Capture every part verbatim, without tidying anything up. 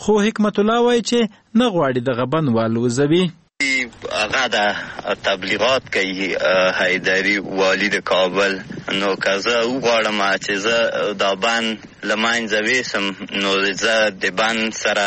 خو حکمت الله وایي چې نه غواړي دغه بند والوځوي. هغه د تبلیغات کوي حیدري والي د کابل، نو که زه وغواړم چې زه دا بند له منځه ویسم نو زه د بند سره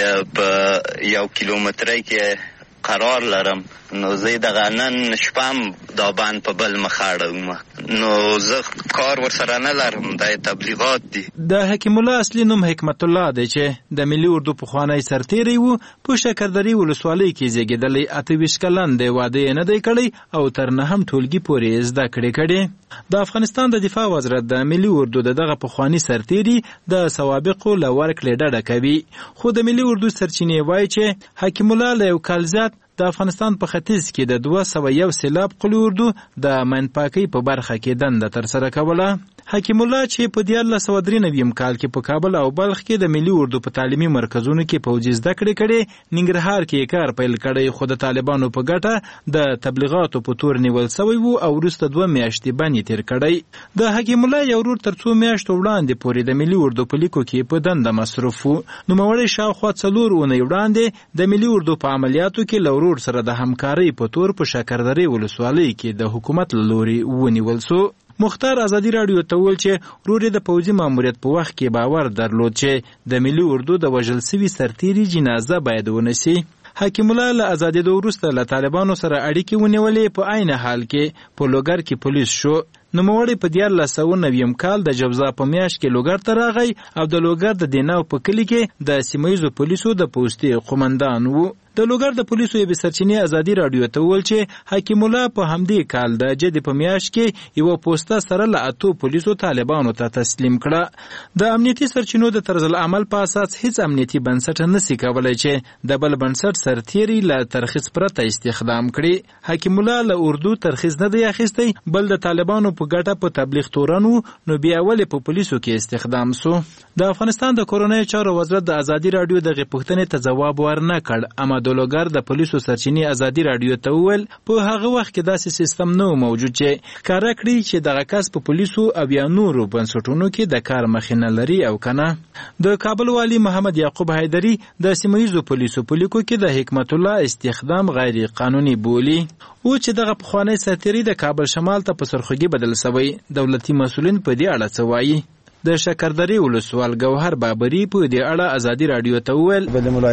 په یو کیلومترۍ کې قرار لرم، نو زه دغه نن شپه دا بند په بل مخ اړوم، نو زه کار ورسره نه لرم، دا تبلیغات دي. د حکیم الله اصلي نوم حکمت الله دی چې د ملي اردو پخوانی سرتیری و. په شکردرې ولسوالۍ کې زیږېدلی، اته ویشت کلن دی، واده یې نه دی کړی او تر نهم ټولګي پورې زده کړې کړې. د افغانستان د دفاع وزارت د ملي اردو د دغه پخوانی سرتیری د سوابقو له ورکړې ډډه کوي، خو د ملي اردو سرچینې وایي چې حکیم الله له یو کال زیات د افغانستان په ختیځ کې د دوه سوه یو سېلاب قلي اردو د مینپاکۍ په برخه کې دنده ترسره کوله. حکیم الله چې په دیارلس سوه درې نوي کال کې په کابل او بلخ کې د ملي اردو په تعلیمي مرکزونو کې پوځي زده کړې کړې، ننګرهار کې کار پیل کړی، خو د طالبانو په ګټه د تبلیغاتو په تور نیول سوی و او وروسته دوه میاشتې بند یې تېر کړی. د حکیم الله یو ورور تر څو میاشتو وړاندې پورې د ملي اردو په لیکو کې په دنده مصروف و. نوموړی شاوخوا څلور اونۍ وړاندې د ملي اردو په عملیاتو کې له ورور سره د همکارۍ په تور په شکردرې ولسوالۍ کې د حکومت له لوري ونیول سو. مختار ازادي راډیو ته وویل چې ورور یې د پوځي ماموریت په وخت کې باور درلود چې د ملي اردو د وژل سوي سرتیري جنازه باید ونیسي. حکیم الله له ازادېدو وروسته له طالبانو سره اړیکې ونیولې، په عین حال کې په لوګر کې پولیس شو. نوموړی په دیارلس سوه نوي کال د جوزا په میاشت کې لوګر ته راغی او د لوګر د دیناو په کلي کې د سیمه ییزو پولیسو د پوستې قومندان و. د لوګر د پولیسو یوې سرچینې ازادي راډیو ته وویل چې حکیم الله په همدې کال د جدې په میاشت کې یوه پوسته سره له اتو پولیسو طالبانو ته تسلیم کړه. د امنیتي سرچینو د طرز العمل په اساس هیڅ امنیتي بنسټ نسي کولی چې د بل بنسټ سرتیري له ترخیص پرته استخدام کړي. حکیم الله له اردو ترخیص نه دی اخیستی، بل د طالبانو په ګټه په تبلیغ تورن و، نو بیا ولې په پولیسو کې استخدام سو. د افغانستان د کورنیو چارو وزارت د ازادي راډیو دغې پوښتنې ته ځواب ورنه کړ، اما د لوګر د پولیسو سرچینې ازادي راډیو ته وویل په هغه وخت کې داسې سیستم نه و موجود چې ښکاره کړي چې دغه کس په پولیسو او یا نورو بنسټونو کې د کار مخینه لري او کنه. د کابل والي محمد یعقوب حیدري د سیمه ییزو پولیسو په لیکو کې د حکمت الله استخدام غیر قانوني بولي، او چې دغه پخوانی سرتیری د کابل شمال ته په سرخوږي بدل سوی. دولتي مسؤلین په دې اړه څه وایي؟ د شکردرې ولسوال ګوهر بابري په دې اړه ازادي راډیو ته وویل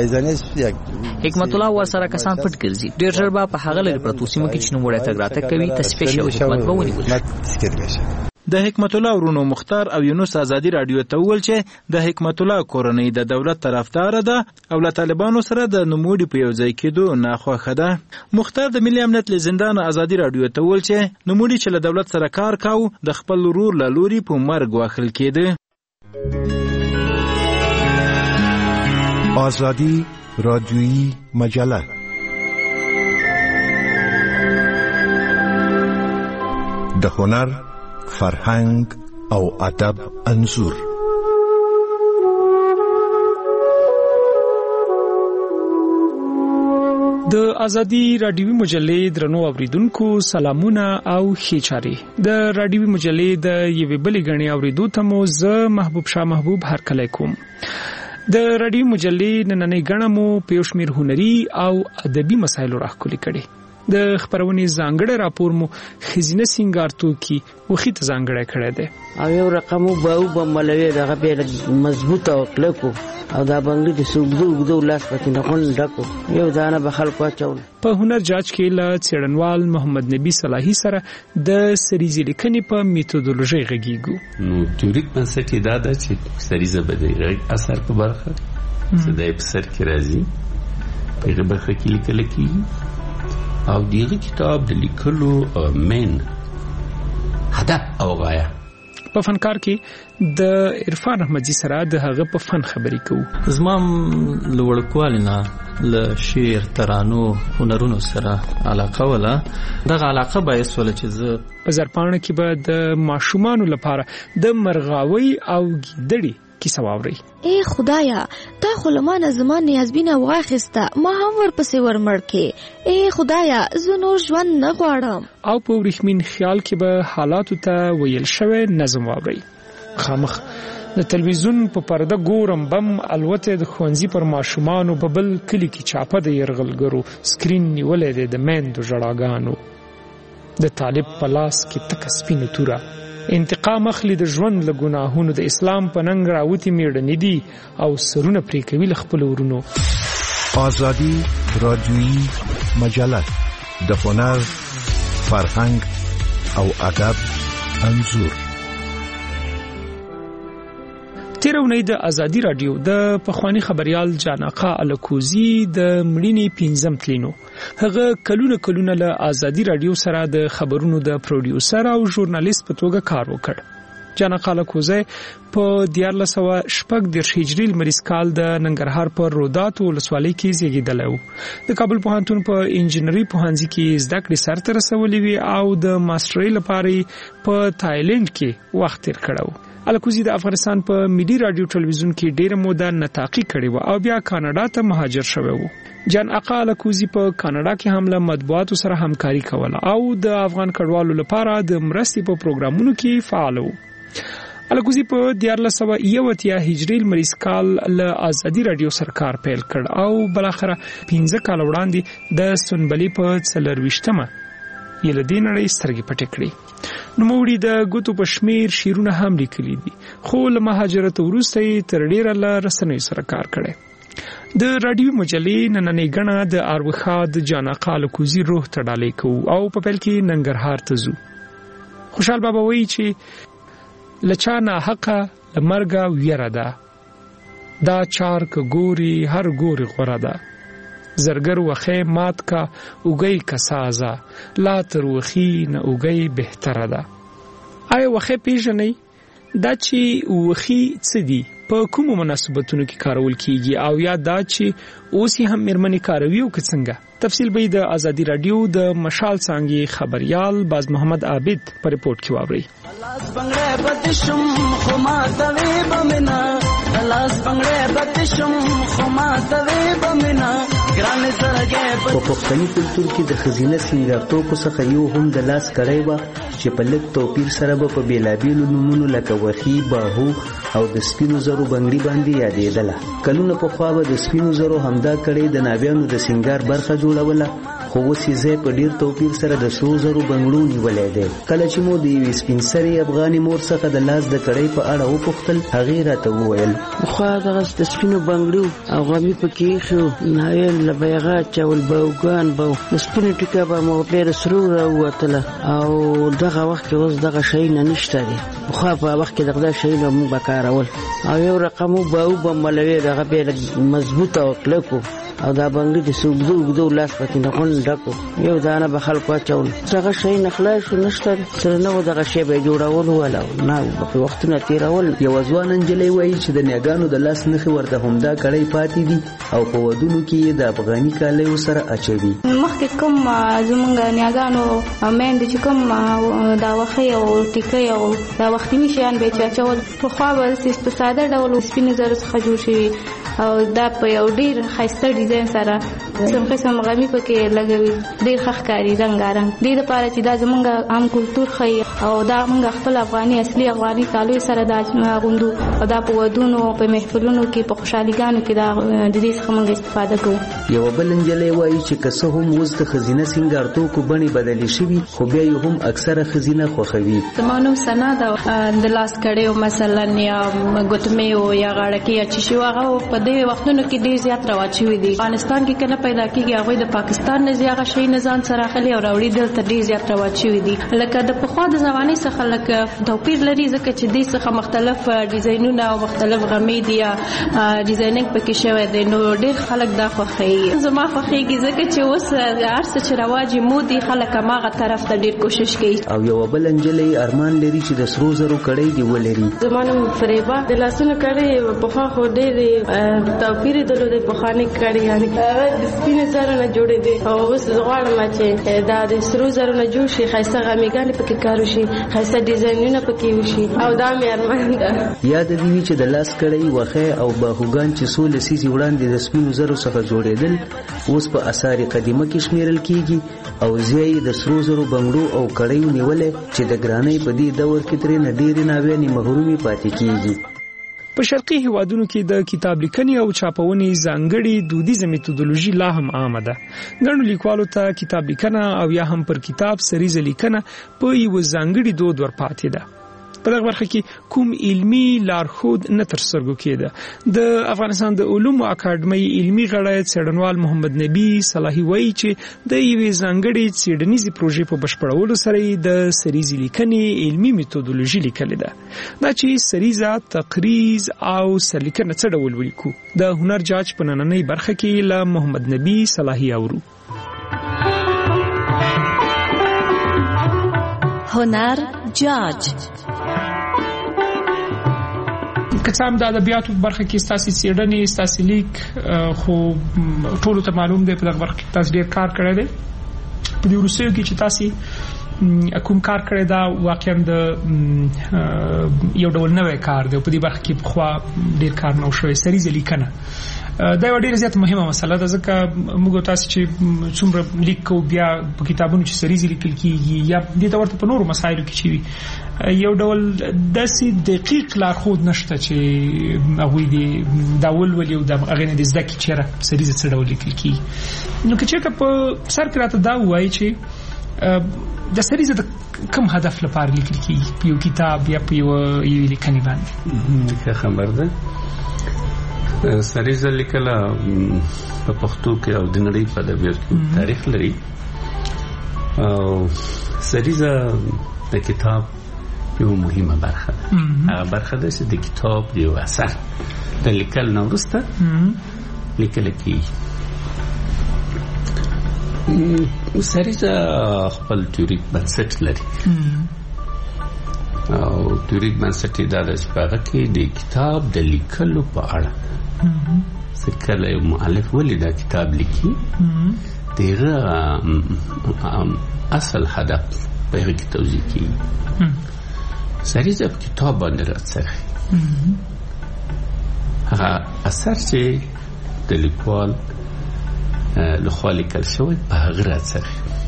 حکمت الله ورسره کسان پټ ګرځي، ډېر ژر به په هغه لرې پرتو سیمو کې چې نوموړی تګ راتګ کوي تصفیه شوی حکومت به ونیول شي. د حکمت الله ورونو مختار او یونس ازادي راډیو ته وویل چې د حکمت الله کورنۍ د دولت طرفدار ده او له طالبانو سره د نوموړي په یو ځای کېدو ناخوښه ده. مختار د ملي امنیت له زندان ازادي راډیو ته وویل چې نوموړي چې له دولت سره کار کاوه د خپل ورور له لوري په مرګ واخل کېده. آزادی رادیویی مجله د هنر، فرهنګ او ادب انځور. د ازادي رادیوي مجلې درنو اوریدونکو سلامونه او ښې چارې. د رادیوي مجلې د یوې بلې غړي اوریدو ته مو زه محبوب شاه محبوب هرکلی کوم. د رادیوي مجلې نننۍ غړه مو په یو شمېر هنري او ادبي مسایلو راښکلي کړي. د خبرونې ځانګړی راپور مو ښځینه سینګار توکي وخت ځانګړی کړی دی او یو رقم به او بملوي دغه به مضبوط او کلکو او دا باندې د سوګدو وګدو لاس پکې نه خون ډکو یو ځانه به خلکو اچول. په هنر جاج کې له څېړنوال محمد نبی صلاحي سره د سریزې لیکنې په میتودولوژي غږیږو. نو تیوریک بنسټ یې دا ده چې سریزه به د غږ اثر په برخه څه د اپسر کې راځي په هغه برخه کې لیکل کېږي او دیغه کتاب د لیکلو مین هدف او غایه. په فنکار کې د عرفان احمدزي سره د هغه په فن خبرې کوو. زما لوړکوالینا له شعر، ترانو، هنرونو سره علاقه ولا دغه علاقه باعث ول چې زه په زرپاڼه کې به د ماشومانو لپاره د مرغاوي او ګیدړي کیسه واوري. اے خدایا تا خو لمانه زما نیازبینه واخسته ما هم ورپسې ورمړ کې. اے خدایا زه نور ژوند نه غواړم. او په ورېښمین خیال کې به حالاتو ته ویل شوی نظم واوري. خامخ د تلویزیون په پرده ګورم بم الوته د خوانزي پر ماشومان په بل کلی کې چاپه د يرغلګرو سکرین نیولې ده د میندو ژړاګانو د طالب په لاس کې تک سپینه توره انتقام اخلي د ژوند له ګناهونو د اسلام په ننګ راوتی میړنې دي او سرونه پرې کوي له خپل ورونو. آزادی رادیویی مجله د هنر فرهنګ او ادب انځور. تیر اونۍ د ازادي رادیو د پخوانی خبريال جان آقا الکوزی د مړینې پنځم تلینو هغه کلونه کلونه له ازادي رادیو سره د خبرونو د پروډیوسر او ژورنالیست په توګه کار وکړ. جان آقا الکوزی په دیارلس سوه شپږ دېرش هجري لمریز کال د ننګرهار په رودات ولسوالۍ کې زیږېدلی و. د کابل پوهنتون په انجینري پوهنځي کې زده کړې سرته رسولې وې او د ماسټرۍ لپاره په تایلند کې وخت تیر کړی و. الکوزی د افغانستان په ملي رادیو ټلویزیون کې ډېره موده نطاقي کړې و او بیا کاناډا ته مهاجر شوی و. جان آقا الکوزی په کاناډا کې هم له مطبوعاتو سره همکاري کوله او د افغان کډوالو لپاره د مرستې په پروګرامونو کې فعال و. الکوزی په دیارلس سوه یو اتیا هجري لمریز کال له ازادي رادیو سره کار پیل کړ او بلاخره پنځه کال وړاندې د سنبلې په څلرویشتمه یې له دې نړۍ سترګې پټې کړې. نوموړي د ګوتو په شمیر شیرونه هم لیکلي دي خو له مهاجرت وروسته یې تر ډېره له رسنیو سره کار کړی. د رادیو مجلې نننۍ ګڼه د اروخا د جان آقا الکوزی روح ته ډالۍ کوو او په پیل کې ننګرهار ته ځو. خوشحال بابا وایي چې له چا ناحقه له مرګه ویره ده دا چار که ګوري هر ګوري غوره ده زرګر وخې مات کا اوګي کسازا لا تر وخی نه اوګي بهتره ده. آیا وخې پیژنې دا چې وخی څه دي په کوم مناسبتونو کې کارول کیږي او یا دا چې اوس هم مرمنې کاروي او څنګه؟ تفصیل به د ازادي رادیو د مشال څانګې خبريال باز محمد عابد په ریپورت کې واوري. لاس بنگړې بتشم خما دوي بمنا لاس بنگړې بتشم خما دوي بمنا ګران سرګې په پښتني کلتور کې د خزینه سنگارتوب څخه یو هم د لاس کړی و چې په لږ توپیر سره به په بیلابیلو نومونو لکه وخی باهو او د سپینو زرو بنگړي باندې یادېدله. کلونه په خوا به د سپینو زرو همدا کړی د ناویانو د سنگار برخه جوړوله خو اوس یې په ډیر توپیر سره د سرو زرو بنگړو نیولې ده. کله چې مو د یوې سپین سرې افغاني مور څخه د لاس د کړۍ په اړه وپوښتل هغې راته وویل خو دغه د سپینو بنگړو او غمي پکې ایښو ناویل له بیغه اچول باوګان به د سپینو ټیکه به مو ډېره سرو راووتله او دغه وخت کې اوس دغه شیونه نشته دي. پخوا په وخت کې دغه شیونه موږ به کارول او یو رقم به وبملوي دغه بیا لږ مضبوطه او کلکو او دا بنگړي د سوګدو وګدو لاس پکې نه غون ډکو یو دانه به خلکو اچول دغه شی نه خلاص نشته سره نو دغه شی به جوړول ولا نه په وختونه تیرول. یو ځوان انجلۍ وایي چې د نیاګانو د لاس نخي ورته همدا کړی پاتې دي او په ودونو کې د افغاني کالیو سره اچوي. مخکې کوم زمونږ نیاګانو مېند چې کوم دا وخی او ټیکي او دا وختي شیان به چاچول په خوا به په ساده ډول سپین زر څخه جوړ شي او دا په یو ډیر خاصه ډیزاین سره سم قسم غمی پکې لګوي ډیر ښکاري رنگارنګ. دې لپاره چې دا زمونږ عام کلچر خي او دا موږ خپل افغاني اصلي افغاني کالو سره دا غوندو او دا په ودونو په محفلونو کې په خوشحاليګانو کې دا د دې څخه موږ استفاده کوو. یو بل انجلۍ وایي چې که څه هم اوس د خزینه سنگارتوکو بڼې بدلې شوي خو بیا یې هم اکثره خزینه خوښوي. زما نوم سنا ده د لاس کړیو مثلا یا ګوتمیو یا غاړکۍ یا چې شو هغه په دې وختونو کې ډیر زیات رواج شوی دی. افغانستان کې کنه پیدا کیږي هغه د پاکستان نه زیاغه شي نه ځان سره خلی او راوړي دلته ډیر زیات رواج شوی دی. لکه د پخوا د زمانه څخه لکه توپیر لري ځکه چې د څخه مختلف ډیزاینونه او مختلف غمې دي ډیزاینینګ پکې شوی دی نو ډیر خلک دا خوښي. زما خوښيږي ځکه چې اوس هرڅه چې رواج مودي خلک ماغه طرف ته ډیر کوشش کوي. او یو بل انجلۍ ارمان لري چې د سرو زرو کړۍ دی ولري. زمانه فریبا د لاسونو کړۍ په خوا خو ډیر توپیر درلود په خانه کړي یعنی د سپینو زرو نه جوړې دي او اوس غواړم چې دا د سرو زرو نه جوړ شي، ښایسته غمیګانې پکې کار وشي، ښایسته ډیزاینونه پکې وشي او دا مې ارمان ده. یاد دې وي چې د لاس کړۍ وخې او باهوګان چې څو لسیزې وړاندې د سپینو زرو څخه جوړېدل اوس په آثار قدیمه کې شمیرل کیږي او ځای د سرو زرو بنګړو او کړیو نیولې چې د ګرانۍ په دې دور کې ترې نه ډېرې ناوې محرومي پاتې کیږي. په شرقي هیوادونو کې د کتاب لیکنې او چاپونې ځانګړي دودیزه میتودولوژي لا هم عامه ده. ګڼو لیکوالو ته کتاب لیکنه او یا هم پر کتاب سریزه لیکنه په یو ځانګړي دود ورپاتې ده. په دغه برخه کې کوم علمي لارښود نه تر سترګو کېده. د افغانستان د علومو اکاډمۍ علمي غړی څېړنوال محمد نبی صلاحي وایي چې د یوې ځانګړې څېړنیزې پروژې په بشپړولو سره د سریزې لیکنې علمي میتودولوژي لیکلې ده. دا چې سریزه، تقریز او سرلیکنه څه ډول ولیکو، د هنر جاج په نننۍ برخه کې له محمد نبی صلاحي اورو. هنر جاج کڅام د ادبیاتو برخه کې ستاسو څېړنې، ستاسو لیک خو ټول ته معلوم دی په دغه برخه کې تاسو ډېر کار کړی دی. په دې وروستیو کې چې تاسو کوم کار کړی دا واقعا د یو ډول نوې کار دی. په دې برخه کې خو ډېر کار نو شوی سریزه لیکنه. دا یو ډېر زیات مهمه مسله ده ځکه موږ تاسو چې څومره لیک کو بیا په کتابونو چې سریزه لیکل کیږي یا د تورته په نورو مسایلو کې چی یو ډول داسې دقیق لارښود نشته چې هغه دی دا ولولي او دا هغه نه د زده کی چیرې سریزه څه ډول لیکل کیږي. نو که چېرته په سر کې راته دا وایي چې د سریزه د کوم هدف لپاره لیکل کیږي په یو کتاب یا په یو لیکنې باندې. ښه خبر ده. سریزه لیکل په پښتو کې او د نړۍ په ادبیاتو کې تاریخ لري. او سریزه د کتاب یو مهمه برخه ده. هغه برخه ده چې د کتاب یو اثر د لیکل نه وروسته لیکل کیږي. سریزه خپل تیوریک بنسټ لري او تیوریک بنسټ یې دا ده چې په هغه کې د کتاب د لیکلو په اړه څه کله یو مؤلف ولې دا کتاب لیکي دغه اصل هدف په هغه کې توضیح کیږي. سریزه په کتاب باندې راځي هغه اثر چې د لیکوال لخوا لیکل شوی په هغه راځي.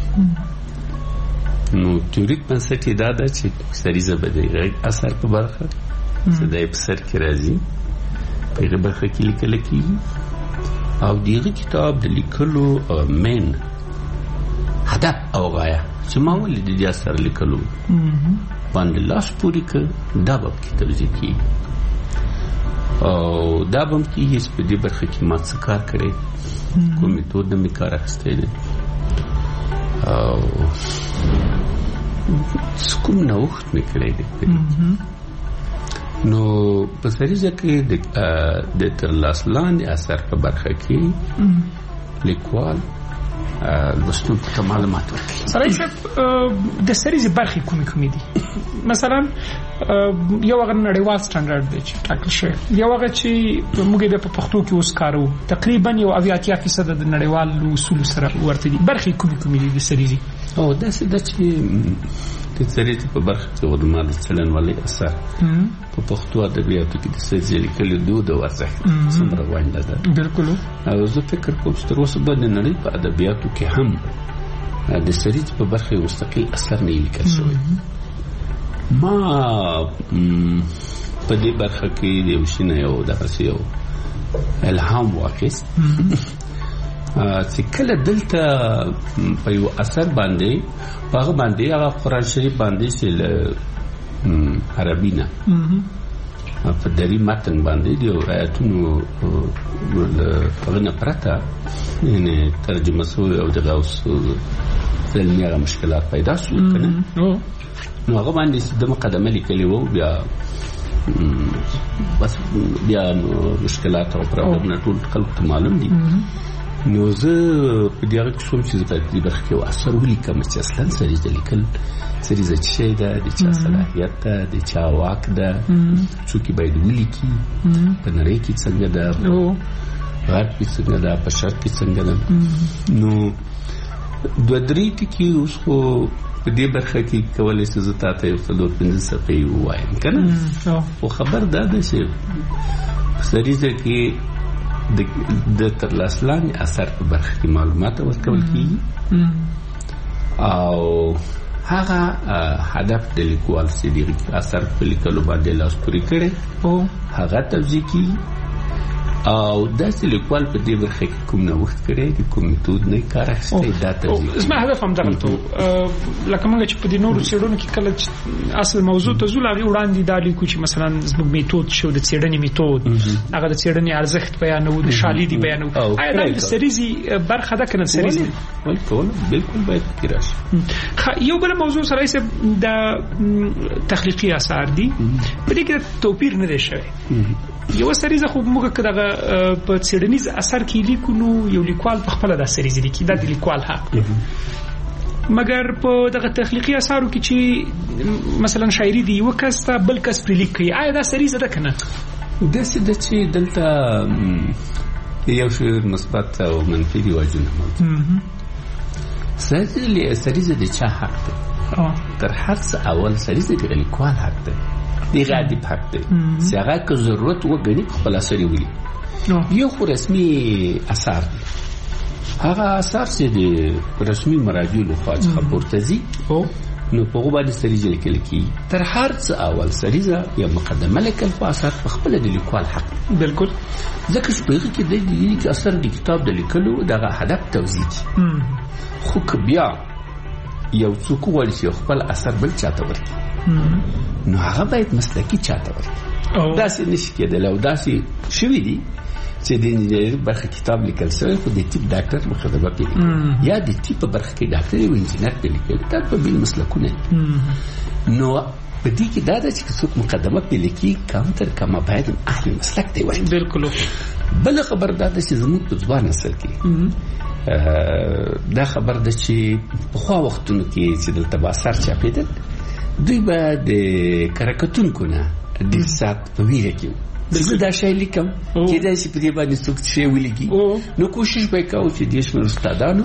نو تیوریک بنسټ یې دا ده چې سریزه به د اثر په برخه چې د اثر کې راځي په هغه برخه کې لیکل کیږي او دغه کتاب د لیکلو مین هدف او غایه چې ما ولې د دې اثر لیکلو باندې لاس پوری ک دا به کې توضیح کیږي او دا به کې هیڅ په دې برخه کې ما څه کار کړی، کوم میتود مې کار اخیستی دی او کوم نوښت مې کړی دی. نو په سریزه کې د تر لاس لاندې اثر په برخه کې لیکوال لوستونکو ته معلومات ورکوي. سړی صاحب د سریزې برخې کومې کومې دي؟ مثلا یو هغه نړیوال سټنډرډ دی چې ټاکل شوی، یو هغه چې موږ یې په پښتو کې اوس کاروو تقریبا یو اویا اتیا فیصد د نړیوالو اصولو سره ورته دي. برخې کومې کومې دي د سریزې؟ او داسې ده چې د سریزې په برخه کې د ما د څېړنوالۍ اثر په پښتو ادبیاتو کې د سریزې لیکلو دود او ارزښت څومره ونډه ده. بالکل. او زه فکر کوم چې تر اوسه به د نړۍ په ادبیاتو کې هم د سریزې په برخه یو مستقل اثر نه لیکل شوی. ما په دې برخه کې د یو شي نه یو دغسې یو الهام واخیست چې کله دلته په یو اثر باندې په هغه باندې هغه قرآن شریف باندې چې له عربي نه په دري متن باندې د آیاتونو هغه نه پرته یعنې ترجمه شوی او دغه اوس علمي هغه مشکلات پیدا شول که نه، نو هغه باندې د مقدمه لیکلې وو، بیا بس بیا مشکلات او پرابلمونه ټول خلکو ته معلوم دي. نو زه په دې هغه کې شوم چې زه په دې برخه کې یو اثر ولیکم چې اصلا سریزه لیکل سریزه څه شی ده، د چا صلاحیت ده، د چا واک ده، څوک باید ولیکي، په نړۍ کې څنګه ده، غرب کې څنګه ده په شرق کې څنګه ده نو دوه درې ټکي اوس خو په دې برخه کې کولای شي زه تاسو یو څلور پنځه صفحې ووایم کنه خو خبر دا ده چې سریزه کې د ترلاسه لاندې اثر په برخه کې معلومات ورکول کیږي او هغه هدف د لیکوال سړي اثر په لیکلو باندې لاس پورې کړي او هغه توضیح کیږي او داسې لیکوال په دې برخه کې کوم نوښت کړی د کوم میتود نه کار اخیستی دا توضیح زما هدف هم دغه ته لکه موږ چې په دې نورو څېړنو کې کله اصل موضوع ته ځو هغې وړاندې دا لیکو چې مثلا زموږ میتود شو د څېړنې میتود هغه د څېړنې ارزښت بیانو د شالیدي بیانو آیا دا د سریزي برخه ده که نه سریزي بالکل بالکل باید پکې راشي یو بله موضوع سره یې د تخلیقي اثار دي په دې کې توپیر نه دی شوی یو سریزه خو موږ که دغه په څېړنیز اثر کې لیکو نو یو لیکوال په خپله دا سریزه لیکي دا د لیکوال حق دی مګر په دغه تخلیقي اثارو کې چې مثلا شاعري دی یو کس ته بل کس پرې لیک کوي آیا دا سریزه ده که نه داسې ده چې دلته یو شعر مثبت او منفي رواجونه موجود سریزه د چا حق دی تر هر څه اول سریزه د لیکوال حق دی دیگه ادیب حق دی چې هغه که ضرورت وګڼي خپل اثر یې ولیکي یو خو رسمي اثار دی هغه اثار چې د رسمي مراجعو لخوا څخه پورته ځي نو په هغو باندې سریزه لیکل کېږي تر هر څه اول سریزه یا مقدمه لیکل په اثر په خپله د لیکوال حق بالکل ځکه چې په هغې کې دی چې اثر د کتاب د لیکلو دغه هدف توضیح دي خو که بیا یو څوک وغواړي چې خپل اثر بل چاته ورکړي نو هغه باید مسلکي چاته ورکړي داسې نشي کېدلی او داسې شوي دي چې د انجینري برخه کتاب لیکل شوی خو د طب ډاکټر مخدمه پې لیکل یا د طب په برخه کې ډاکټر یو انجینر پې لیکل دا په بیل مسلکونه نو په دې کې دا ده چې څوک مقدمه پې لیکي کم تر کمه باید اهل مسلک دی وایي بالکل بله خبر دا ده چې زموږ په ځوان نسل کې دا خبر ده چې پخوا وختونو کې چې دلته به اثر چاپېدل دوی به د کرکټونکو نه ډېر ساعت په ویره کې زه دا شی لیکم کېدای شي په دې باندې څوک شی ولیکي نو کوشش به یې کوو چې دې شمېر استادانو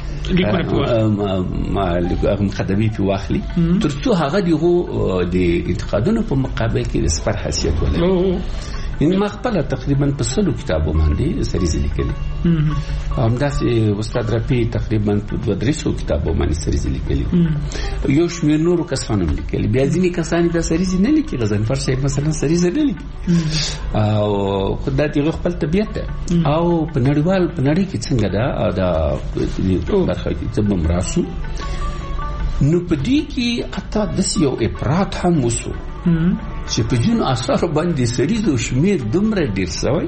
مقدمې پې واخلي تر څو هغه د هغو د انتقادونو په مقابل کې د سپر حیثیت ولري یعنې ما خپله تقریبا په سلو کتابو باندې سریزې لیکلي همداسې استاد رفیع تقریبا په دوه درې سوو کتابو باندې سریزې لیکلي یو شمېر نورو کسانو هم لیکلي بیا ځینې کسان دا سریزې نه لیکي غضنفر صاحب مثلا سریزه نه لیکي او خو دا د هغه خپل طبیعت ده او په نړیوال په نړۍ کې څنګه ده دا برخه کې څه به هم راسو نو په دې کې حتی داسې یو افراط هم وسو چې په ځینو اثارو باندې سریزو شمېر دومره ډېر شوی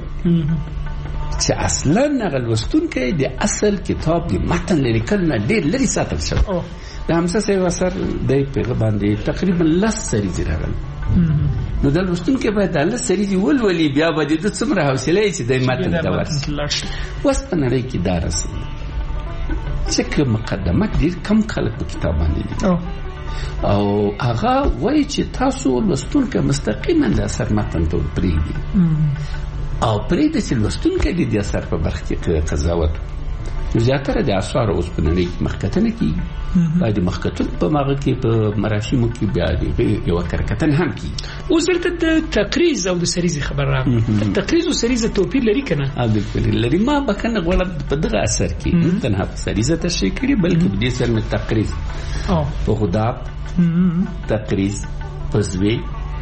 چې اصلا هغه لوستونکی د اصل کتاب د متن له لیکلو نه ډېر لرې ساتل شوی د حمزه صاحب اثر دی په هغه باندې تقریبا لس سریزې راغلي نو د لوستونکی باید دا لس سریزې ولولي بیا به د ده څومره حوصله وي چې دی متن ته ورسي اوس په نړۍ کې دا رسوي چې که مقدمه ډېر کم خلک په کتاب باندې لیکي او هغه وایي چې تاسو لوستونکی مستقیما د اثر متن ته پرېږدي او پرېږدي چې لوستونکی د دې اثر په برخه کې قضاوت نو زیاتره د اثارو اوس په نړۍ کې مخکتنه کېږي باید د مخکتن په هغه کې په مراسمو کې بیا د یوه کرکتنه هم کېږي اوس دلته د تقریز او د سریزې خبر راغله تقریز او سریزه توپیر لري که نه بالکل لري ما بکنه غواړم په دغه اثر کې نه تنها په سریزه تشریح کړي بلکې په دې سره مې تقریز په خداب تقریز پزوی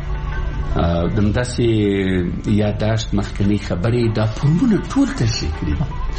دمداسې یاداشت مخکنی خبرې دا فورمونه ټول تشریح کړي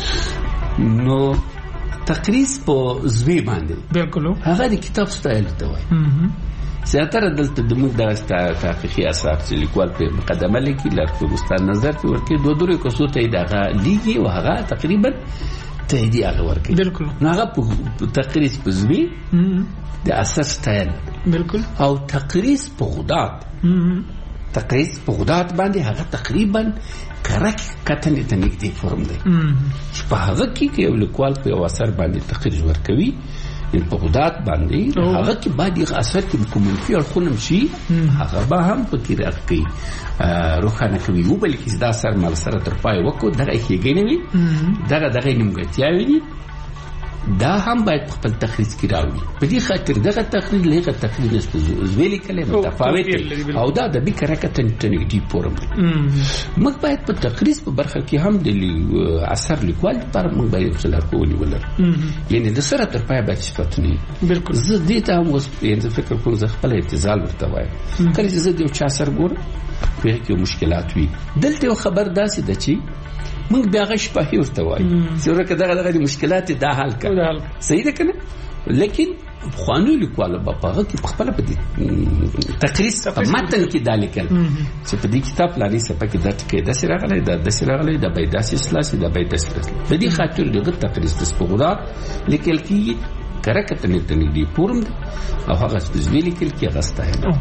نو تقریز په زوی باندې بالکل هغه د کتاب سټایل ته وایي زیاتره دلته د موږ دغه تحقیقي اثار چې لیکوال په مقدمه لیکي لارښود استاد نظر پې ورکوي دوه درې کسو ته یې دغه لیکي او هغه تقریبا تاییدي هغه ورکوي بالکل نو هغه په تقریز په زوی د اثر سټایل بالکل او تقریز په غدات تقریز په غدات باندې هغه تقریبا کرک کتنې ته نږدې فرم دی چې په هغه کې که یو لیکوال په یو اثر باندې تقریز ورکوي په غدات باندې هغه کې باید یې اثر کې کوم منفي اړخونه شي هغه به هم پکې راځي روښانه کوي او بلکې دا سر مال سره تر پای وکړو دغه کېږي نه وي دغه دغه نیمګړتیاوې دي دا هم باید خپل تخریج کې راوړي په دې خاطر دغه تخریج لږه تخریج زویلې کله متفاوت او دا د بیکره کتنټنګ دی پورم موږ باید په تخریج په برخه کې هم د اثر لیکوال پر موږ باید څلور کولی ولر یعنی د سره تر پای باید صفاتونه بالکل زه دې ته هم یعنی فکر کوم زه خپل اعتزال ورته وایم کله چې زه د یو چا سر ګور په کې مشکلات وي دلته خبر داسې ده چې موږ بیا غش په هیوته وایي چې ورکه دغه دغه مشکلات دا حل کړه صحیح ده کنه لیکن خوانو لیکوال په هغه کې خپل په دې تقریر په متن کې دا لیکل چې په دې کتاب لاري څه پکې دا کې د سره غلې د د سره غلې د بيداسي سلاسي د بيداسي په دې خاطر دغه تقریر د سپوږدا لیکل کې کرکټ نه تنې دی پورم او هغه سپېڅلي لیکل کې غسته نه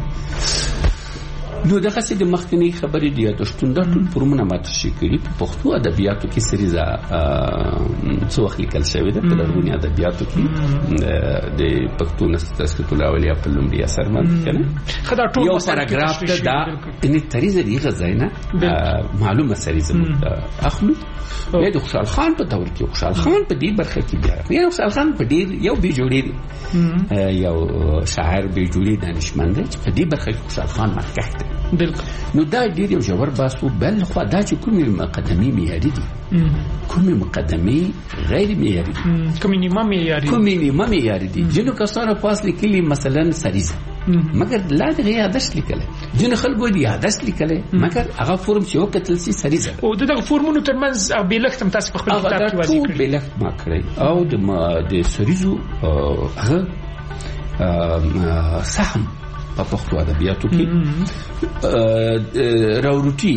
نو دغه څه د مخکنی خبرې دی د شتونډه ټول پرمنه ماته شي کړي په پښتو ادبیاتو کې سریزه څو وخت لیکل شوی ده په لرغونی ادبیاتو کې د پښتو نستاسو اولیا په لومړي اثر باندې کنه خدا ټول یو پاراګراف ته دا ان تریزه دی غزاینه معلومه سریزه اخلو د خوشحال خان په دور کې خوشحال خان په دې برخه کې بیا یا خوشحال خان په ډیر یو به جوړی یو شاعر به جوړی دانشمند چې په دې برخه کې خوشحال خان مخکښ دی نو دا ډیر یو جوړ باسو بل خو دا چې کومې مقدمي معیاري دي کومې مقدمي غیر معیاري دي کومې نیمه معیاري کومې نیمه معیاري دي جنو کسانو فاصله کې مثلا سریزه مگر لا دغه یادش لیکل جن خلکو دی یادش لیکل مگر هغه فرم چې وکتل سي سریزه او دغه فرمونو ترمنځ بیلختم تاسو په خپل کتاب کې واضح کړی بیلخت ما کړی او د سریزو هغه سهم په پښتو ادبیاتو کې راوروټي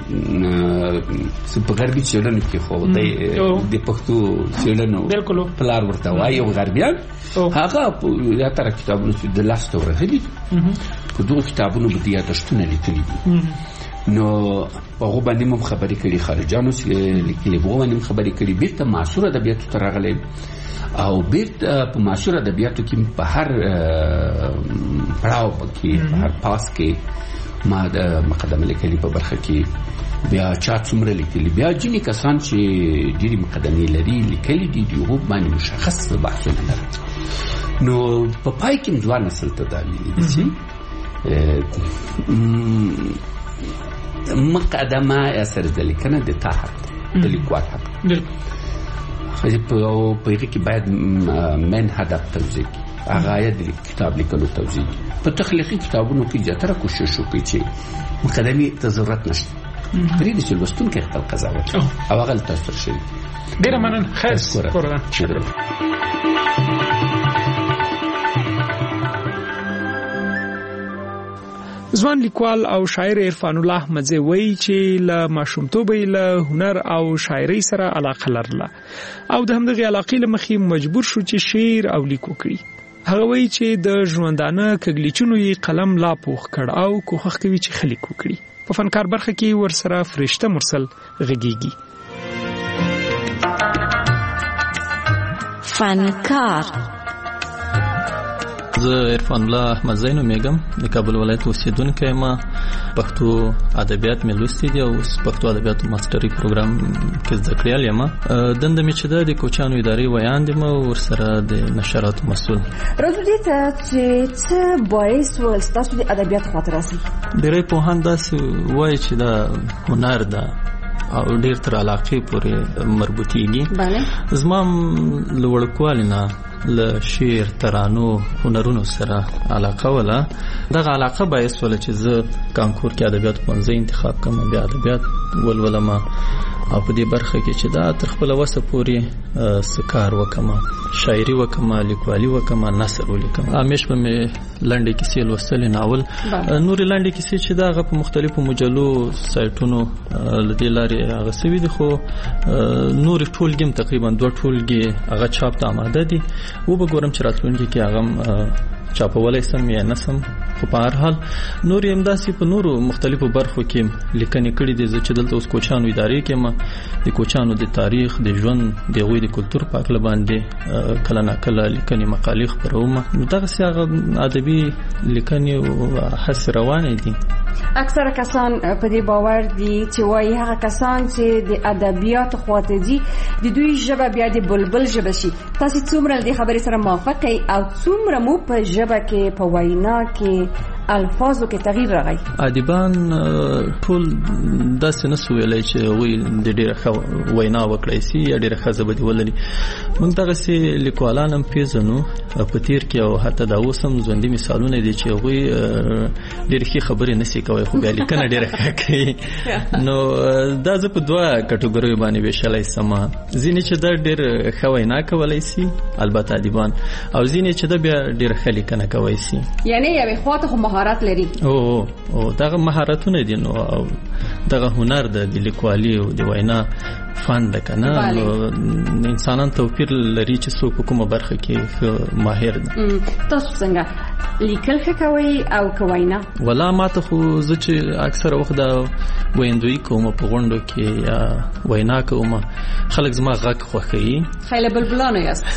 په غربي چلن کې خو د پښتو چلنو پلار ورته وایي او غربيان هغه یا تر کتابونو د لاست ورغلي په دوه کتابونو به یادښتونه لیکلي نو هغه باندې مم خبرې کړي خارجانو چې لیکلي وو باندې خبرې کړي بیرته معاصر ادبیاتو ته راغلي او بیرته په معاصر ادبیاتو کې په هر پړاو کې په هر پاس کې ما د مقدمه لیکلي په برخه کې بیا چا څومره لیکلي بیا ځینې کسان چې ډېرې مقدمې لري لیکلي دي د هغو باندې مشخص بحثونه لري نو په پای کې ځوان نسل ته دا ویلي دي چې مقدمه یا سرزلیکنه د تا حق د لیکوال حق په په کې باید من هدف توضیح هغه د کتاب لیکلو توضیح په تخلیقي کتابونو کې زیاتره کوشش وکړي چې مقدمه ته ضرورت نشته پرې د چلوستون کې خپل قضاوت او هغه تاسو شي ډیر مننه خیر قربان شکر ځوان لیکوال او شاعر عرفان الله احمدزی وایي چې له ماشومتوبه له هنر او شاعرۍ سره علاقه لرله او د همدغه علاقې له مخې مجبور شو چې شعر او لیکو کړي هغه وایي چې د ژوندانه کګلیچونو یې قلم لا پوخ کړ او کوښښ کوي چې خلیک وکړي په فنکار برخه کې ورسره فرشته مرسل غږیږي فنکار زه عرفان الله احمدزی نومیږم د کابل ولایت اوسیدونکی یم پښتو ادبیات مې لوستي دي او پښتو ادبیاتو ماستري پروګرام کې زده کړیال یم دنده مې چې د کوچانو ادارې ویاند یم او ورسره د نشراتو مسؤل راځو دې ته چې څه باعث ول تاسو د ادبیات خاطر راسي ډېری پوهان داسې وایي چې دا هنر ده او ډېر تر علاقې پورې مربوطیږي زما له وړوکوالي نه له شعر ترانو هنرونو سره علاقه ولا دغه علاقه باعث ول چې زه کانکور کې ادبیات پنځه انتخاب کوم بیا ادبیات ولولم او په دې برخه کې چې دا تر خپل وسه پورې سکار وکم شاعري وکم لیکوالي وکم نثر ولیکم همیش په لنډه کیسې لوستل ناول نور لنډه کیسې چې دا په مختلفو مجلو سایټونو لدې لارې هغه سوي دي خو نور ټولګم تقریبا دوه ټولګي هغه چاپ ته آماده دي و به ګورم چې راتلونکي کې هغه چاپولای سم یا نسم، خو په هر حال نور یې همداسې په نورو مختلفو برخو کې لیکنې کړي دي. زه چې دلته اوس کوچانو ادارې کې یم، د کوچانو د تاریخ، د ژوند، د هغوی د کلتور په هکله باندې کله ناکله لیکنې مقالې خپروم. نو دغسې هغه ادبي لیکنې هسې روانې دي. اکثره کسان په دې باور دي چې وایي هغه کسان چې د ادبیاتو خواته دي د دوی ژبه بیا د بلبل ژبه شي. تاسو څومره د خبرې سره موافق یې او څومره مو په ژبه کې په وینا کې الفاظو کې تغییر راغی؟ ادیبان ټول داسې نسو ویلی چې هغوی د ډېره ښه وینا وکړی سي یا ډېره ښه ژبه دې ولري. موږ دغسې لیکوالان هم پېژنو په تېر کې او حتی دا اوس هم ژوندي مثالونه دي چې هغوی ډېرې ښې خبرې نسي کوی خو بیا لیکنه ډېره ښه کوي. نو دا زه په دوه کټګوریو باندې ویشلی سم. ځینې چې دا ډېر ښه وینا کولی سي البته ادیبان، او ځینې چې دا بیا ډېره ښه لیکنه کوی سي. یعنې یوې خواته خو مهارت لري. او او دغه مهارتونه دي نو او دغه هنر د لیکوالي او د وینا فن ده کنه. انسانان توپیر لري چې څوک په کومه برخه کې ماهر ده. تاسو څنګه لیکل ښه کوئ او که وینا؟ ولا ماته خو زه چې اکثره وخت دا ویندوی کوم په غونډو کې یا وینا کوم خلک زما غږ خوښوي. خیلی بلبلانو یاست.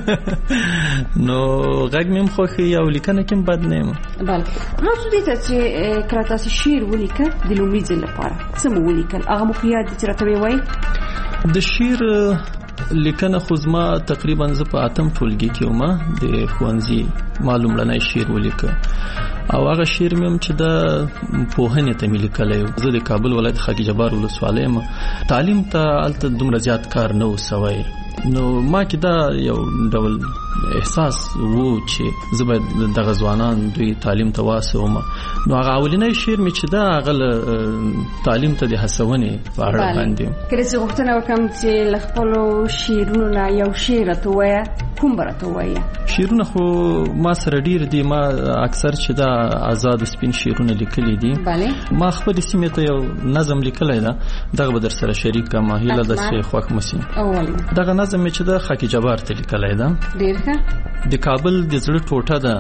نو غږ مې هم خوښوي او لیکنه کې هم بد نه یم. بله. تاسو دې ته چې کله تاسو شعر ولیکه د لومړي ځل لپاره څه مو ولیکل؟ هغه مو په یاد دي چې راته ووایئ؟ د شعر لیکنه خو زما تقریبا زه په اتم ټولګي کې وم، د ښوونځي ما لومړنی شعر ولیکه او هغه شعر مې هم چې د پوهنې ته مې لیکلی. زه د کابل ولایت خاک جبار ولسوالۍ یم. تعلیم ته هلته دومره زیات کار نه و سوی، نو ما کې دا یو ډول احساس وو چې زه باید دغه ځوانان دوی تعلیم ته واستوم. نو هغه اولنی شعر مې چې دا هغه تعلیم ته د هڅونې په اړه باندې. کله چې غوښتنه وکړم چې له خپلو شعرونو نه یو شعر راته ووایه، کوم به راته ووایه؟ شعرونه خو ما سره ډېر دي. ما اکثر چې دا آزاد سپین شعرونه لیکلي دي. ما خپلې سیمې ته یو نظم لیکلی ده، دغه به در سره شریک کړم. هیله ده چې خوښ مو شي. دغه نظم مې چې د خاک جبار ته لیکلی ده. ډېر ښه. د کابل د زړه ټوټه ده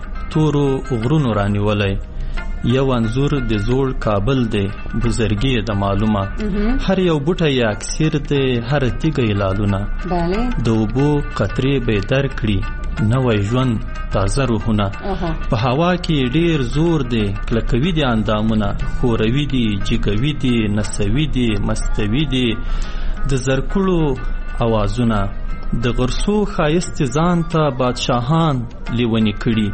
تورو غرونو رانیولی، یو انځور د زوړ کابل دی بزرګي د معلومه، هر یو بوټی یې اکسیر دی هر تیږه یې لالونه، د اوبو قطرې به یې درکړي نوی ژوند تازه روحونه. په هوا کې ډیر زور دی، کلکوي دي اندامونه، خوروي دي، جګوي دي، نڅوي دي، مستوي دي د زرکړو اوازونه. د غرسو ښایست ځان ته بادشاهان لیونی کړي،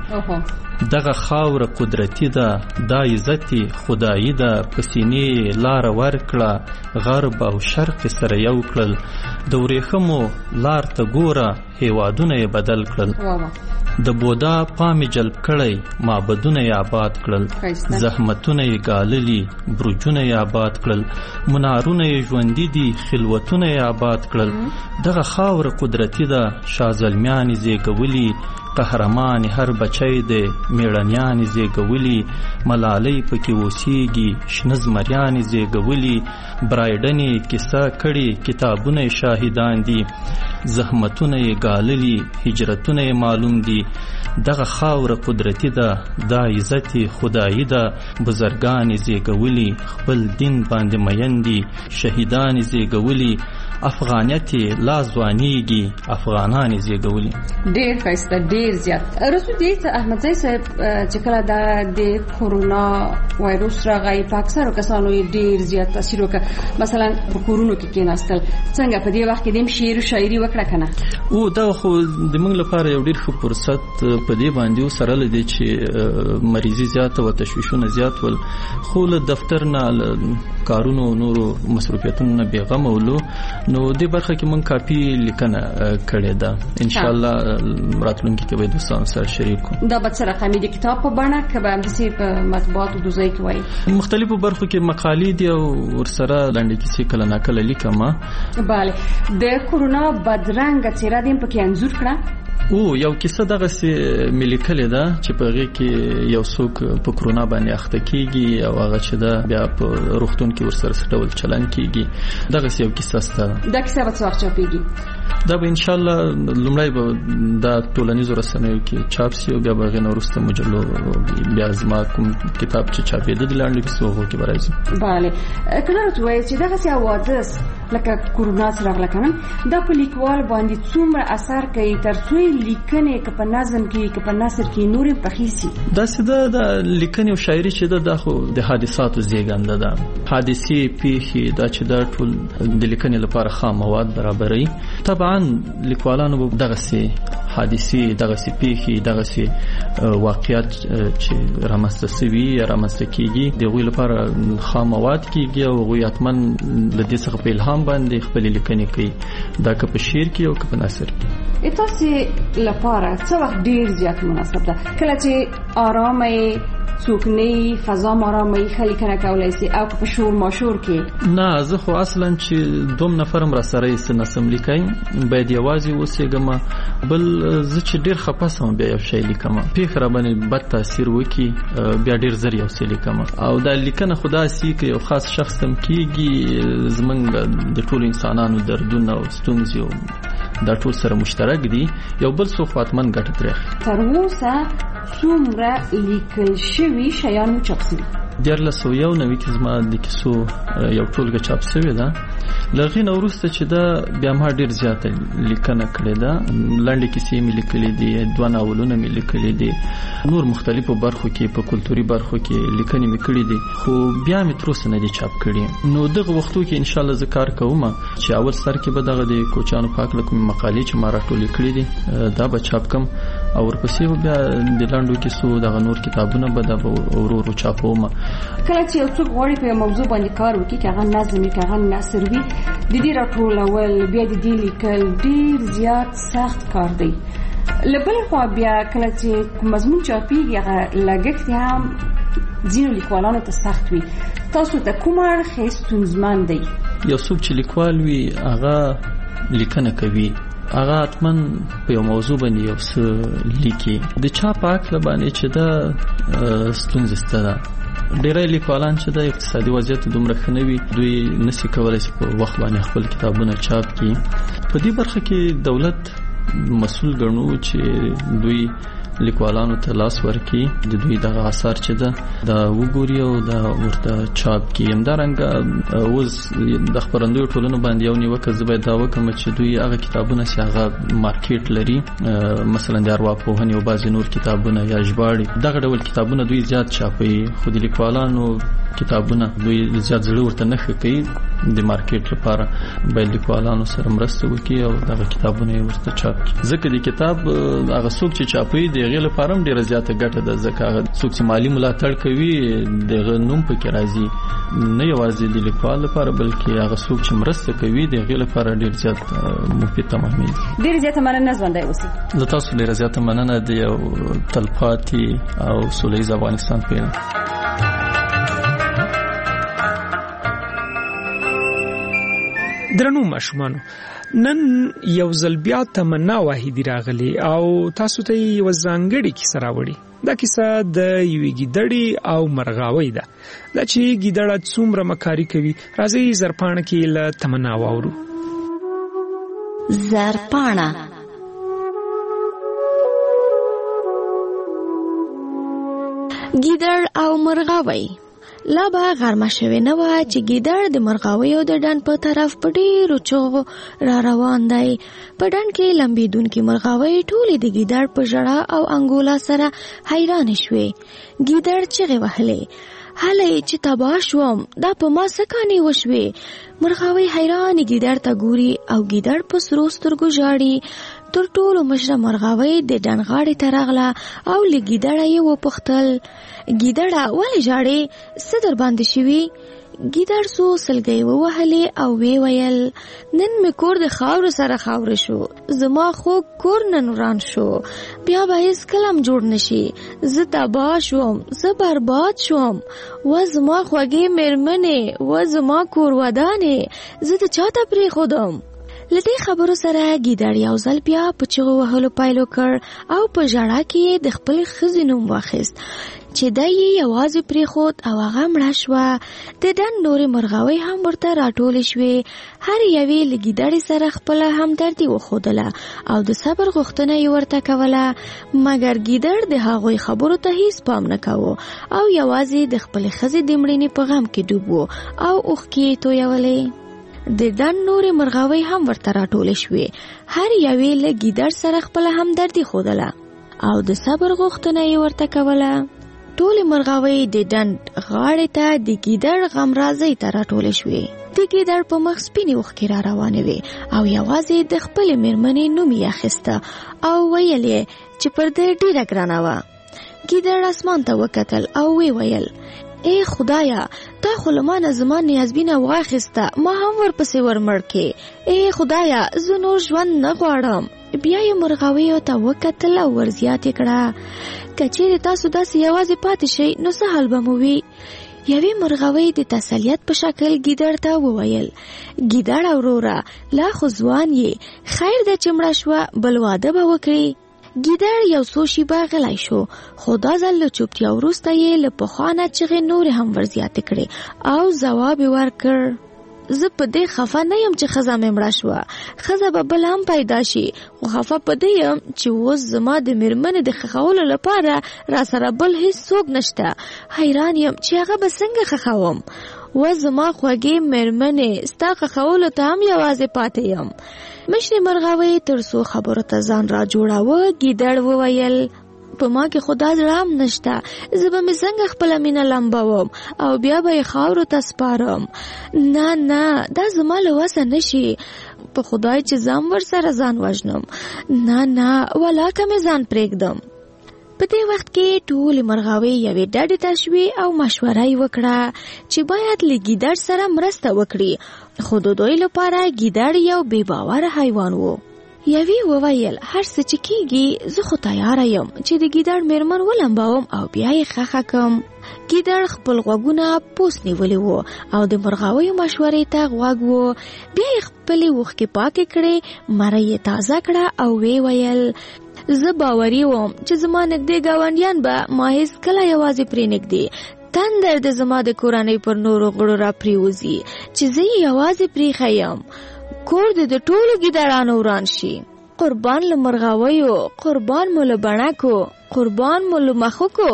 دغه خاوره قدرتي ده، دا عزت خدایي ده. په سینې لاره ورکړه، غرب او شرق سره یو کړل، د ورېښمو لار ته ګوره هیوادونه یې بدل کړل. د بودا پامې جلب کړی، معبدونه یې آباد کړل، زحمتونه یې ګاللي، برجونه یې آباد کړل، منارونه یې ژوندي دي، خلوتونه یې آباد کړل. دغه خاوره قدرتي ده، شازلمیانې زیږولي، قهرمان هر بچی دی، میړنیانې زیږولي، ملالۍ پکې اوسېږي، شنه زمریانې زیږولي، برایډنې کیسه کړي، کتابونه یې شاهدان دي، زحمتونه یې ګاللي، هجرتونه یې معلوم دي. دغه خاوره قدرتي ده، دا عزت خدایي ده. بزرګانې زیږولي، خپل دین باندې مین دي، شهیدانې زیږولي، افغانیت لا ځوانیږي، افغانان زیږولي. ډېر ښایسته، ډېر زیات. رسول دې ته احمدزی صاحب چې کله د کورونا وایروس راغی په اکثرو کسانو یې ډېر زیات تاثیر وکړ، مثلا په کورونو کې کېناستل. څنګه په دې وخت کې د شعر او شاعري وکړه کنه؟ او دا خو د موږ لپاره یو ډېر ښه فرصت په دې باندې سره لدی چې مریضي زیاته او تشویشونه زیات ول، خو له دفتر نه کارونو نورو مصروفیتونو نه بیغمه ولو. نو دې برخه کې مونږ کاپی لیکنه کړې ده، ان شاء الله راتلونکي کې به دوستانو سره شریک کوم. دا به څه رقمي د کتاب په بڼه کې به همداسې په مطبوعاتو دوزۍ کې وایي؟ مختلفو برخو کې مقالې دي او ورسره لنډې کیسې کله ناکله لیکم. بله. د کورونا بدرنګه څېره دې پکې انځور کړه؟ او یو کیسه دغه سي ملي کله ده چې په هغه کې یو څوک په کرونا باندې اخته کیږي او هغه چې دا بیا په روغتون کې ورسره ډول چلن کیږي. دغه یو کیسه ستاسو دا کیسه به څو وخت چاپیږي؟ دا به ان شاء الله لومړی به دا ټولنیزو رسنیو کې چاپ شي او بیا به غن ورسته مجلو بیا زما کوم کتاب چې چاپېده د لاندې کیسو هغه کې راځي. bale کله راځي چې دا څه اواز لکه کورونا سره راغله کنه دا په لیکوال باندې څومره اثر کوي تر څو لیکنې ک په نظم کې ک په نثر کې نور په خيسي. دا سده د لیکنې او شاعري چې دا خو د حادثاتو زیږنده ده. حادثي پیښې دا چې دا ټول د لیکنې لپاره خام مواد برابرۍ. طبعا لیکوالانو به دغه سي حادثي دغه سي پیښې دغه سي واقعیت چې رامنځته شوي یا رامنځته کیږي د غوی لپاره خام مواد کیږي او غوی اتمن له دې څخه په الهام باندې خپل لیکنې کوي دا که په شعر کې او که په نثر کې. تاسو لپاره څه وخت ډیر زیات مناسب ده کله چې آرامه څوکني فضا آرامه خلک نه کولای شي او په شور ماشور کې نه زه خو اصلا چې دوم نفرم را سره یې سنسم لیکای باید یوازې اوسېږم بل زه چې ډیر خپاسم بیا یو شی لیکم پیښ را باندې بد تاثیر وکي بیا ډیر زر یو څه لیکم او دا لیکنه خدا سي کې یو خاص شخص تم کیږي زمنګ د ټول انسانانو دردونه او ستونزې دا ټول سره مشترک دي یو بل څه خاطمن ګټه ترخ تر اوسه څومره لیکل شوی شیان چاپ شوی ډیر له سو یو نوې کې زما د کیسو یو ټولګه چاپ شوی ده لغې نو ورسته چې دا بیا ما ډیر زیاته لیکنه کړې ده لاندې کیسې مې لیکلې دي دوه ناولونه مې لیکلې دي نور مختلفو برخو کې په کلتوري برخو کې لیکنې مې کړې دي خو بیا مې تر اوسه نه دي چاپ کړې نو دغه وختو کې ان شاء الله زه کار کوم چې اول سر کې به دغه د کوچانو پاک لکه مقالې چې ما راټولې کړې دي دا به چاپ کم او ورپسې بیا د لاندو کیسو دغه نور کتابونه به دا ورو ورو چاپوم. کله چې یو څوک غواړي په موضوع باندې کار وکړي چې هغه نظم کې هغه نثر وي د دې راټولول بیا د دې لیکل ډیر زیات سخت کار دی. لبل خو بیا کله چې مضمون چاپیږي هغه لګښت هم ځینو لیکوالانو ته سخت وي. تاسو ته کوم اړخ ستونزمن دی؟ یو څوک چې لیکوال وي هغه لیکنه کوي هغه اتمن په یو موضوع باندې یو څه لیکي د چا پاک لبانې چې دا ستونزه ستده ډېری لیکوالان چې د اقتصادي وضعیت دومره ښه نه وي دوی نشي کولی چې په وخت باندې خپل کتابونه چاپ کړي. په دې برخه کې دولت مسؤل ګڼو چې دوی لیکوالانو ته لاس ورکړي د دوی دغه اثار چې ده دا وګوري او دا ورته چاپ کړي. همدارنګه اوس د خپرندویو ټولنو باندې یو نیوکه زه باید دا وکړم چې دوی هغه کتابونه چې هغه مارکیټ لري مثلا د ارواپوهنې او بعضې نور کتابونه یا ژباړې دغه ډول کتابونه دوی زیات چاپوي خو د لیکوالانو کتابونه دوی زیات زړه ورته نه ښه کوي. د مارکیټ لپاره باید لیکوالانو سره مرسته وکړي او دغه کتابونه یې ورته چاپ کړي ځکه د کتاب هغه څوک چې چاپوي د هغې لپاره هم ډېره زیاته ګټه ده ځکه هغه څوک چې مالي ملاتړ کوي د هغه نوم پکې راځي نه یوازې د لیکوال لپاره بلکې هغه څوک چې مرسته کوي د هغې لپاره ډېر زیات مفید تمامېږي. ډېره زیاته مننه ژوندی اوسئ. زه تاسو ډېره زیاته مننه د یو تلپاتې او سوله ییز افغانستان په اړه. درنو ماشومانو نن یو ځل بیا تمنا واحدی راغلی او تاسو ته یو ځانګړی کیسه راوړي. دا کیسه د یوې ګیدړې او مرغاوۍ ده. دا چې ګیدړه څومره مکاري کوي راځي زرپاڼه کې له تمنا واورو. زرپاڼه ګیدړ او مرغاوۍ لا به غرمه شوې نه وه چې ګیدړ د مرغاویو د ډنډ په طرف په ډېرو چغو را روان دی. په ډنډ کې لمبېدونکې مرغاوۍ ټولې د ګیدړ په ژړا او انګولا سره حیرانې شوې. ګیدړ چغې وهلې هلئ چې تباه شوم دا په ما څه کانې وشوې. مرغاوۍ حیرانې ګیدړ ته ګوري او ګیدړ په سرو سترګو ژاړي. تر ټولو مشره مرغاوۍ د ډنډ غاړې ته راغله او له ګیدړه یې وپوښتل ګیدړه ولې ژاړې څه در باندې شوي؟ ګیدړ څو سلګۍ ووهلې او ویې ویل نن مې کور د خاورو سره خاورې شو زما خوږ کور نن وران شو بیا به هېڅکله هم جوړ نشي. زه تباه شوم زه برباد شوم و زما خوږې مېرمنې و زما کور ودانې زه د چا ته پرېښودم. له دې خبرو سره ګیدړ یو ځل بیا په چغو وهلو پیل وکړ او په ژړا کې یې د خپلې ښځې نوم واخیست چې دی یې یوازې پرېښود او هغه مړه شوه. د ډنډ نورې مرغاوۍ هم ورته راټولې شوې. هر یوې له ګیدړې سره خپله همدردي وښودله او د صبر غوښتنه یې ورته کوله، مګر ګیدړ د هغوی خبرو ته هیڅ پام نه کوو او یوازې د خپلې ښځې د مړینې په غم کې ډوب و او اوښکې یې تویولې. د ډنډ نورې مرغاوۍ هم ورته راټولې شوې. هر یوې له ګیدړ سره خپله همدردي ښودله او د صبر غوښتنه یې ورته کوله. ټولې مرغاوۍ د ډنډ غاړې ته د ګیدړ غمرازۍ ته راټولې شوې. د ګیدړ په مخ سپینې اوښکې را روانې وې او یوازې د خپلې مېرمنې نوم یې اخیسته او ویل یې چې پر دې ډېره ګرانه وه. ګیدړ اسمان ته وکتل او وی ویل: ای خدایا، تا خو له ما نه زما نیازبینه واخیسته، ما هم ورپسې ورمړ کې. ای خدایا، زه نور ژوند نه غواړم. بیا یې مرغاویو ته وکتل او ورزیات یې کړه: که چیرې تاسو داسې یوازې پاتې شئ نو څه حال به مو وي؟ یوې مرغاوۍ د تسلیت په شکل ګیدړ ته وویل: ګیدړ وروره، لا خو ځوان یې، خیر ده چې مړه شوه، بل واده به وکړي. ګیدړ یو څو شیبه غلی شو، خو دا ځل له چوپتیا وروسته یې له پخوا نه چغې نورې هم ورزیاتې کړې او ځواب یې ورکړ: زه په دې خفه نه یم چې ښځه مې مړه شوه، ښځه به بل هم پیدا شي، خو خفه په دې یم چې اوس زما د مېرمنې د ښخولو لپاره را سره بل هیڅ څوک نشته. حیران یم چې هغه به څنګه ښخوم. و زما خوږې مېرمنې، ستا ښخولو ته هم یوازې پاتې یم. مشرې مرغاوۍ تر څو خبرو ته ځان را جوړاوه، ګیدړ وویل: په ما کې خدا زړه هم نشته، زه به مې څنګه خپله مینه لمبوم او بیا به یې خاورو ته سپارم. نه نه، دا زما له وسه نشي، په خدای چې ځم ور سره ځان وژنم. نه نه، ولاکه مې ځان پرېږدم. په دې وخت کې ټولې مرغاوۍ یوې ډډې ته شوې او مشوره یې وکړه چې باید له ګیدړ سره مرسته وکړي، خو د دوی لپاره ګیدړ یو بې باوره حیوان و. یوې وویل: هر څه چې کېږي، زه خو تیاره یم چې د ګیدړ مېرمن ولمبوم او بیا یې ښخه کړم. ګیدړ خپل غوږونه پوس نیولي وو او د مرغاویو مشورې ته غوږ وو. بیا یې خپلې اوښکې پاکې کړې، مره یې تازه کړه او وی ویل: زه باوري وم چې زما نږدې ګاونډیان به ما هېڅکله یوازې پرېنږدي. تندر د زما د کورنۍ پر نورو غړو را پریوزي چې زه یې یوازې پریښی یم. کور د د ټولو ګیدړانو وران شي. قربان له مرغاویو، قربان مو له بڼکو، قربان مو له مخکو.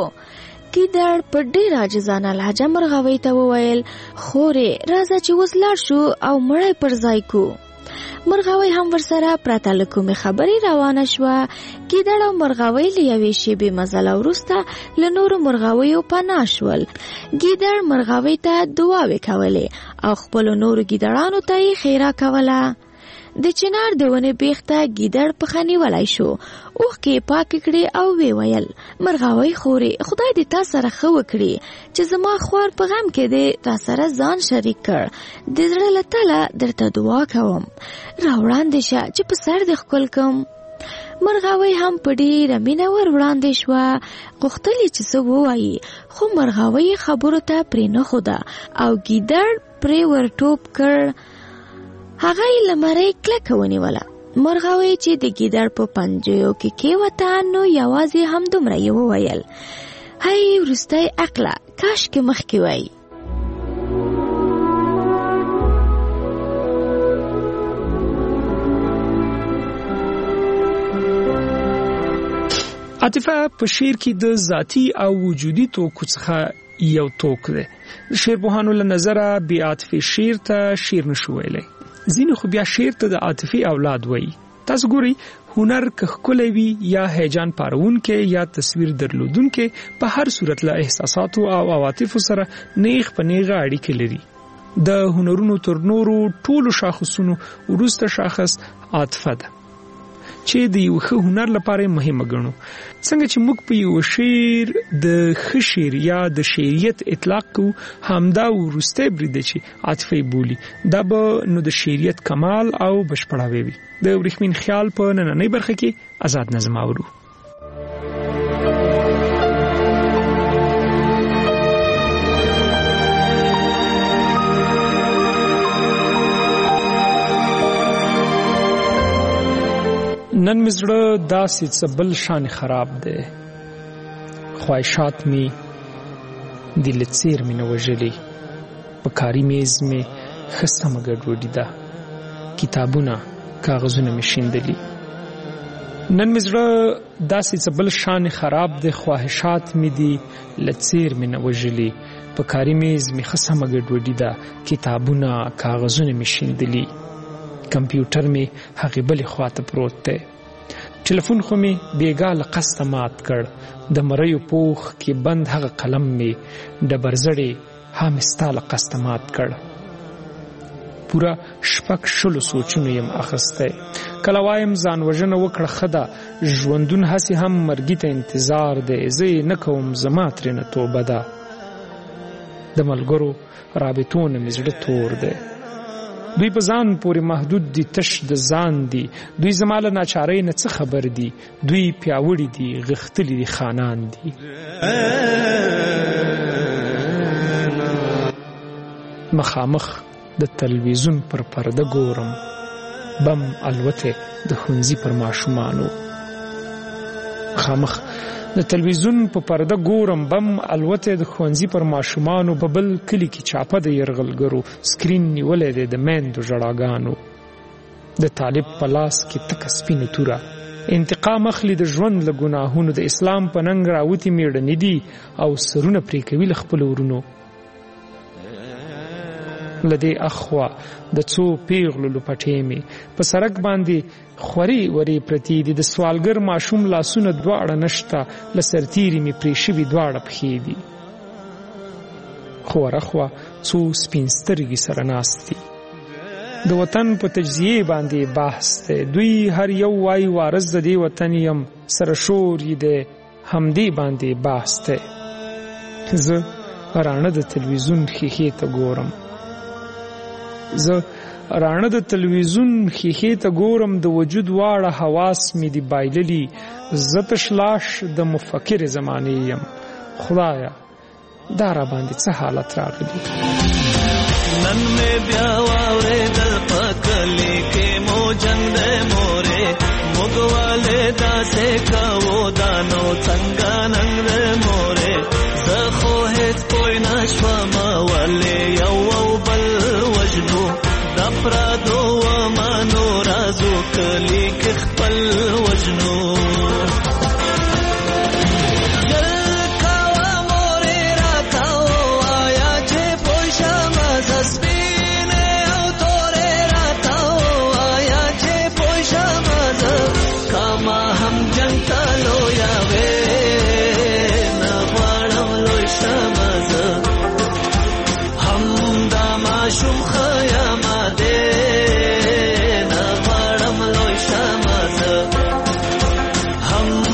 ګیدړ په ډېر عاجزانه لهجه مرغاوۍ ته وویل: خورې، راځه چې اوس لاړ شو او مړی پر ځای کو. مرغاوۍ هم ورسره پرته له کومې خبرې روانه شوه. ګیدړ او مرغاوۍ له یوې شېبې مزله وروسته له نورو مرغاویو پناه شول. ګیدړ مرغاوۍ ته دعاوې کولې او خپلو نورو ګیدړانو ته یې ښېرا کوله. د چنار د ونې بیخ ته ګیدړ پښه نیولی شو، اوښکې یې پاکې کړې او ویې ویل: مرغاوۍ خورې، خدای دې تا سره ښه وکړي چې زما خوار په غم کې دې را سره ځان شریک کړ. د زړه له تله درته دعا کوم، را وړاندې شه چې په سر دې ښکل کړم. مرغاوۍ هم په ډېره مینه ور وړاندې شوه، غوښتل یې چې څه ووایي، خو مرغاوۍ خبرو ته پرې نه ښوده او ګیدړ پرې ور ټوپ کړ. هغه یې له مرۍ کلکه ونیوله. مرغاوۍ چې د ګیدړ په پنجو کې کېوته نو یوازې همدومره یې وویل: هی وروستی عقله، کاشکې مخکې وای. عاطفه په شعر کې د ذاتی او وجودي توکو څخه یو توک دی. شعرپوهانو له نظره بې عاطفې شعر ته شعر نشو ویلی. ځینې خو بیا شعر ته د عاطفې اولاد وایي. تاسو ګورئ، هنر که ښکلی وي یا هیجان پارونکی یا تصویر درلودونکی، په هر صورت له احساساتو او عواطفو سره نیغ په نیغه اړیکې لري. د هنرونو تر نورو ټولو شاخصونو وروسته شاخص عاطفه ده چې د یو ښه هنر لپاره مهمه ګڼو. څنګه چې موږ په یو شعر د ښه شعر یا د شعریت اطلاق کوو، همدا وروستی برید چې عاطفه بولي، دا به نو د شعریت کمال او بشپړاوی وي. د ورېښمین خیال په نننۍ برخه کې آزاد نظم اورو. نن مې زړه داسې څه بل شان خراب دی، خواهشات می دي لڅیر مې نه وژلې. په کاري میز مې ښه سمه ګډوډي ده، کتابونه کاغذونه مې شیندلي. نن مې زړه داسې څه بل شان خراب دی، خواهشات مې دي لڅیر مې نه وژلې. په کاري میز مې ښه سمه ګډوډي ده، کتابونه کاغذونه مې شیندلي. کمپیوټر مې هغې بلې خواته پروت دی. ټلیفون خو مې بېګا له قصده مات کړ. د مریو پوخ کې بند هغه قلم مې ډبرزړې ها مې ستا له قصده مات کړ. پوره شپږ شلو سوچونو یم اخیستی. کله وایم ځان وژنه وکړه ښه ده، ژوندون هسې هم مرګي ته انتظار دی. زه یې نه کوم، زما ترېنه توبه ده. د ملګرو رابطو نه مې زړه تور دی. دوی په ځان پورې محدود دي، تش د ځان دي. دوی زما له ناچارۍ نه څه خبر دي. دوی پیاوړي دي، غښتلي دي، خانان دي. مخامخ د تلویزیون پر پرده ګورم، بم الوته د ښوونځي پر ماشومانو. مخامخ د تلویزیون په پرده ګورم، بم الوته د ښوونځي پر ماشومانو. په بل کلي کې چاپه د یرغلګرو سکرین نیولی دی د میندو ژړاګانو. د طالب په لاس کې تکه سپینه توره، انتقام اخلي د ژوند له ګناهونو. د اسلام په ننګ راوتي میړنې دي او سرونه پرې کوي له خپلو ورونو. له دې اخوا د څو پیغلو لپټې مې په سړک باندې خورې ورې پرتې دي. د سوالګر ماشوم لاسونه دواړه نشته، له سرتیري مې پرې شوي دواړه پښې دي. خو ورخوا څو سپین سترګې سره ناست دي. د وطن په تجزیې باندې بحث دی. دوی هر یو وایي وارث د دې وطن یم، سره شور یې دی، همدې باندې بحث دی. زه راڼه د تلویزیون ښیښې ته ګورم. زه راڼه د تلویزیون ښیښې ته ګورم، د وجود واړه حواس مې دي بایللي. زه تش لاش د مفکر زمانې یم. خدایا دا را باندې څه حالت راغلی. نن مې بیا واورېدل په کلي کې مو جنګ دی مورې، موږ والې داسې کوو دا نو څنګه ننګ دی مورې. زه خو هېڅ پوه نه شوم ولې یو او بل وژنو. د پردو ومنو رازو کلي کې خپل وژنو. هم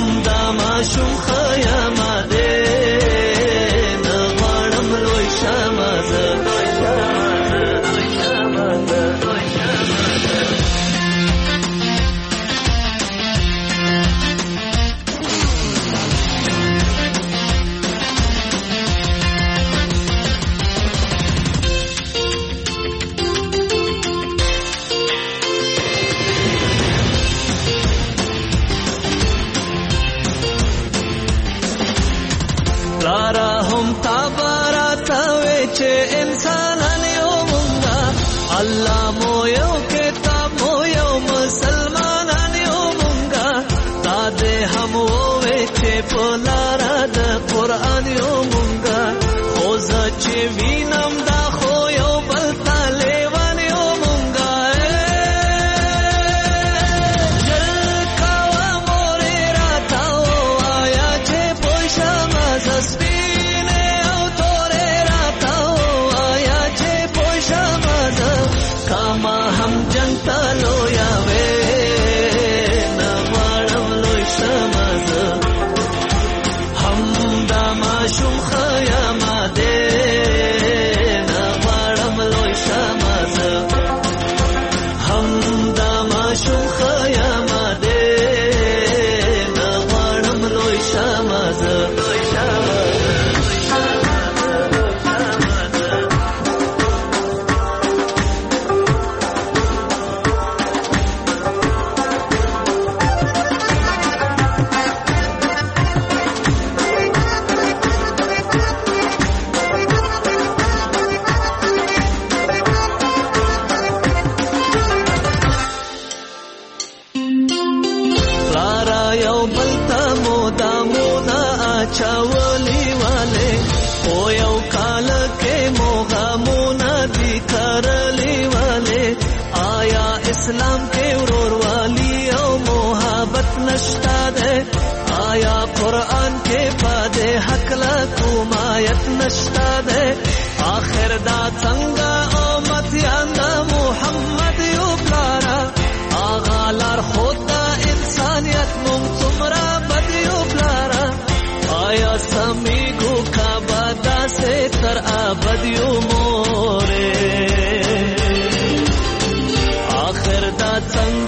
چاولی والے او یو کال کې موغمونه دي کرلی والے آیا اسلام کې وروروالی او محبت نشتا ده آیا قرآن کې پدې حق لا کومایت نشتا ده آخر دا څنګه امت یا محمد یو بلارا آغا لار خدا انسانیت مم تمرا بدیو بلارا آیا سمیگو کا بادا سے تر آبدیو مورے آخر دا څنګه